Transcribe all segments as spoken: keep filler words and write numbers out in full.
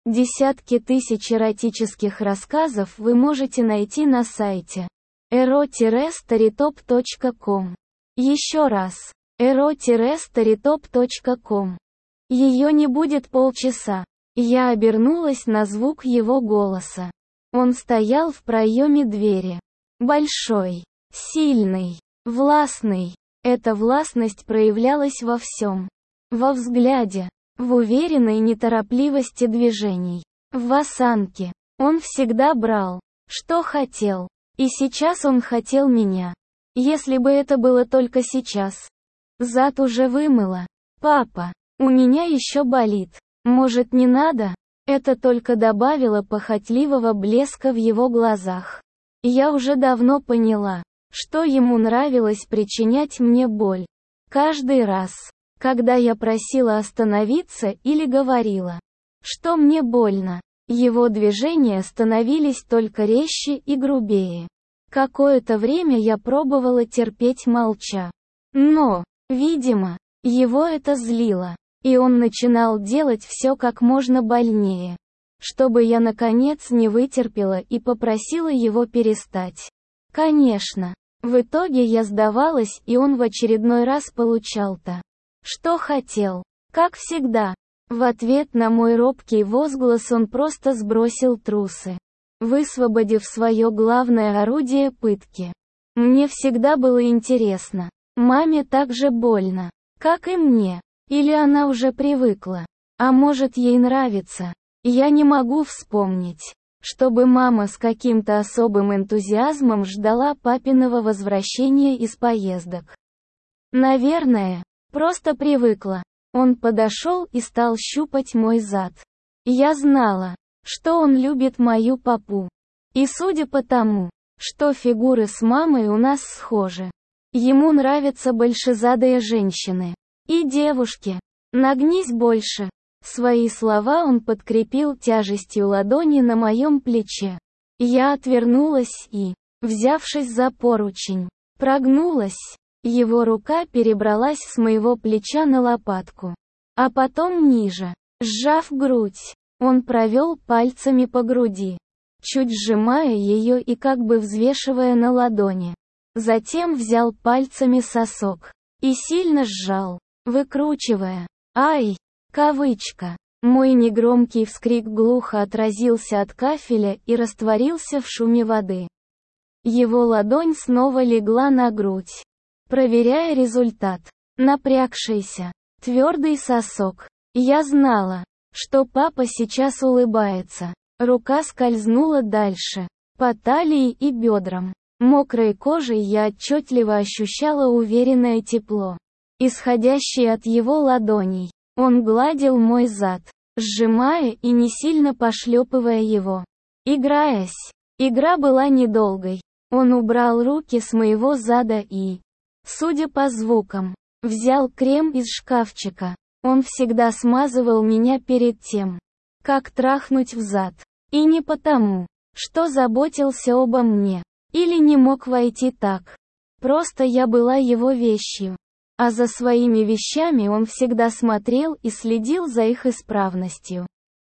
Десятки тысяч эротических рассказов вы можете найти на сайте эро старитоп точка ком. Еще раз. эро старитоп точка ком. Ее не будет полчаса. Я обернулась на звук его голоса. Он стоял в проеме двери. Большой, сильный, властный. Эта властность проявлялась во всем. Во взгляде, в уверенной неторопливости движений, в осанке. Он всегда брал, что хотел. И сейчас он хотел меня. Если бы это было только сейчас. Зад уже вымыла. Папа, у меня еще болит. Может, не надо? Это только добавило похотливого блеска в его глазах. Я уже давно поняла, что ему нравилось причинять мне боль. Каждый раз, когда я просила остановиться или говорила, что мне больно, его движения становились только резче и грубее. Какое-то время я пробовала терпеть молча. Но, видимо, его это злило, и он начинал делать все как можно больнее, чтобы я наконец не вытерпела и попросила его перестать. Конечно, в итоге я сдавалась, и он в очередной раз получал то, что хотел. Как всегда, в ответ на мой робкий возглас он просто сбросил трусы, высвободив свое главное орудие пытки. Мне всегда было интересно, маме так же больно, как и мне, или она уже привыкла, а может ей нравится. Я не могу вспомнить, чтобы мама с каким-то особым энтузиазмом ждала папиного возвращения из поездок. Наверное, просто привыкла. Он подошел и стал щупать мой зад. Я знала, что он любит мою папу. И судя по тому, что фигуры с мамой у нас схожи, ему нравятся большезадые женщины. И девушки. Нагнись больше. Свои слова он подкрепил тяжестью ладони на моем плече. Я отвернулась и, взявшись за поручень, прогнулась. Его рука перебралась с моего плеча на лопатку, а потом ниже, сжав грудь. Он провел пальцами по груди, чуть сжимая ее и как бы взвешивая на ладони. Затем взял пальцами сосок и сильно сжал, выкручивая. Ай! Кавычка. Мой негромкий вскрик глухо отразился от кафеля и растворился в шуме воды. Его ладонь снова легла на грудь, проверяя результат. Напрягшийся, твердый сосок. Я знала, что папа сейчас улыбается. Рука скользнула дальше, по талии и бедрам. Мокрой кожей я отчетливо ощущала уверенное тепло, исходящее от его ладоней. Он гладил мой зад, сжимая и не сильно пошлепывая его. Играясь. Игра была недолгой. Он убрал руки с моего зада и, судя по звукам, взял крем из шкафчика. Он всегда смазывал меня перед тем, как трахнуть в зад. И не потому, что заботился обо мне, или не мог войти так. Просто я была его вещью. А за своими вещами он всегда смотрел и следил за их исправностью.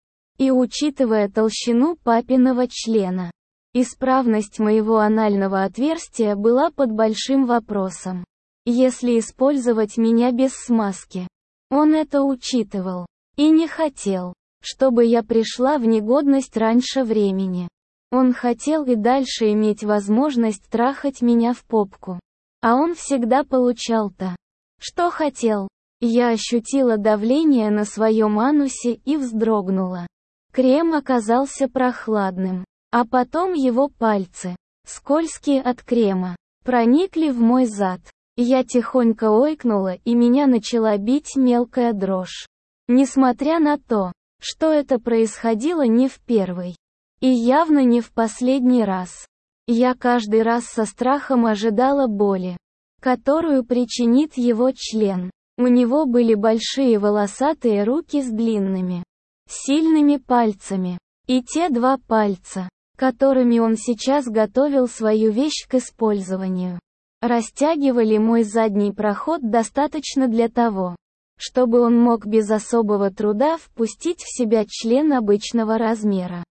И учитывая толщину папиного члена, исправность моего анального отверстия была под большим вопросом. Если использовать меня без смазки. Он это учитывал. И не хотел, чтобы я пришла в негодность раньше времени. Он хотел и дальше иметь возможность трахать меня в попку. А он всегда получал то, что хотел. Я ощутила давление на своем анусе и вздрогнула. Крем оказался прохладным. А потом его пальцы, скользкие от крема, проникли в мой зад. Я тихонько ойкнула, и меня начала бить мелкая дрожь. Несмотря на то, что это происходило не в первый. И явно не в последний раз. Я каждый раз со страхом ожидала боли, которую причинит его член. У него были большие волосатые руки с длинными, сильными пальцами. И те два пальца, которыми он сейчас готовил свою вещь к использованию, растягивали мой задний проход достаточно для того, чтобы он мог без особого труда впустить в себя член обычного размера.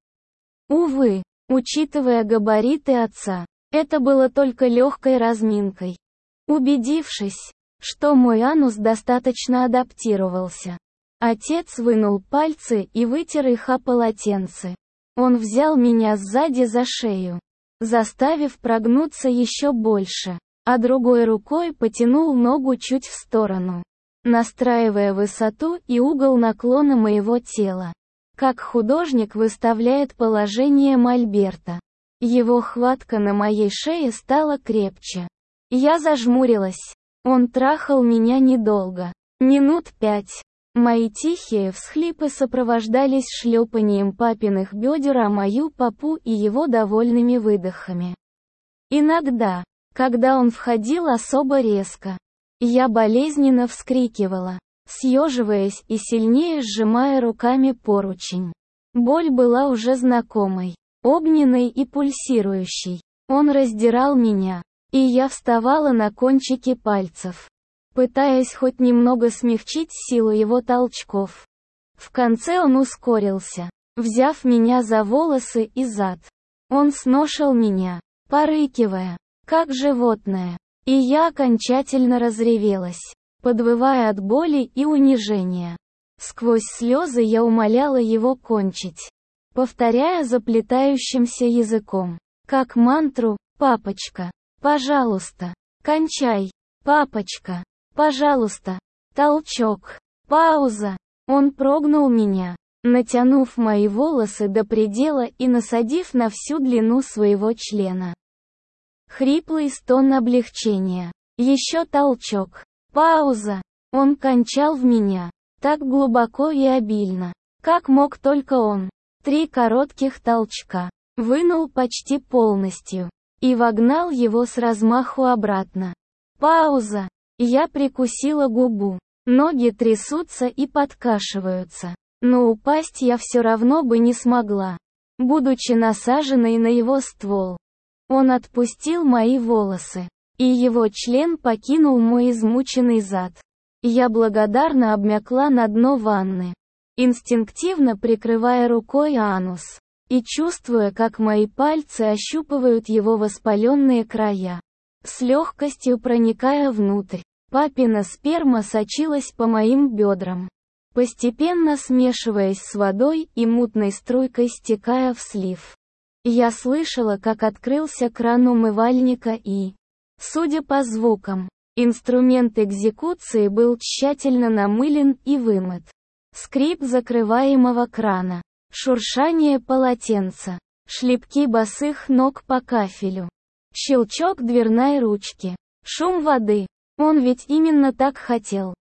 Увы, учитывая габариты отца, это было только легкой разминкой. Убедившись, что мой анус достаточно адаптировался, отец вынул пальцы и вытер их о полотенце. Он взял меня сзади за шею, заставив прогнуться еще больше, а другой рукой потянул ногу чуть в сторону, настраивая высоту и угол наклона моего тела, как художник выставляет положение мольберта. Его хватка на моей шее стала крепче. Я зажмурилась. Он трахал меня недолго. Минут пять. Мои тихие всхлипы сопровождались шлепанием папиных бедер о мою попу и его довольными выдохами. Иногда, когда он входил особо резко, я болезненно вскрикивала, съеживаясь и сильнее сжимая руками поручень. Боль была уже знакомой, огненной и пульсирующей. Он раздирал меня, и я вставала на кончики пальцев, пытаясь хоть немного смягчить силу его толчков. В конце он ускорился, взяв меня за волосы и зад. Он сношал меня, порыкивая, как животное, и я окончательно разревелась, подвывая от боли и унижения. Сквозь слезы я умоляла его кончить, повторяя заплетающимся языком, как мантру: «Папочка, пожалуйста, кончай, папочка, пожалуйста». Толчок. Пауза. Он прогнул меня, натянув мои волосы до предела и насадив на всю длину своего члена. Хриплый стон облегчения. Еще толчок. Пауза. Он кончал в меня, так глубоко и обильно, как мог только он. Три коротких толчка. Вынул почти полностью. И вогнал его с размаху обратно. Пауза. Я прикусила губу. Ноги трясутся и подкашиваются. Но упасть я все равно бы не смогла, будучи насаженной на его ствол. Он отпустил мои волосы, и его член покинул мой измученный зад. Я благодарно обмякла на дно ванны, инстинктивно прикрывая рукой анус, и чувствуя, как мои пальцы ощупывают его воспаленные края, с легкостью проникая внутрь. Папина сперма сочилась по моим бедрам, постепенно смешиваясь с водой и мутной струйкой стекая в слив. Я слышала, как открылся кран умывальника и, судя по звукам, инструмент экзекуции был тщательно намылен и вымыт. Скрип закрываемого крана, шуршание полотенца, шлепки босых ног по кафелю, щелчок дверной ручки, шум воды. Он ведь именно так хотел.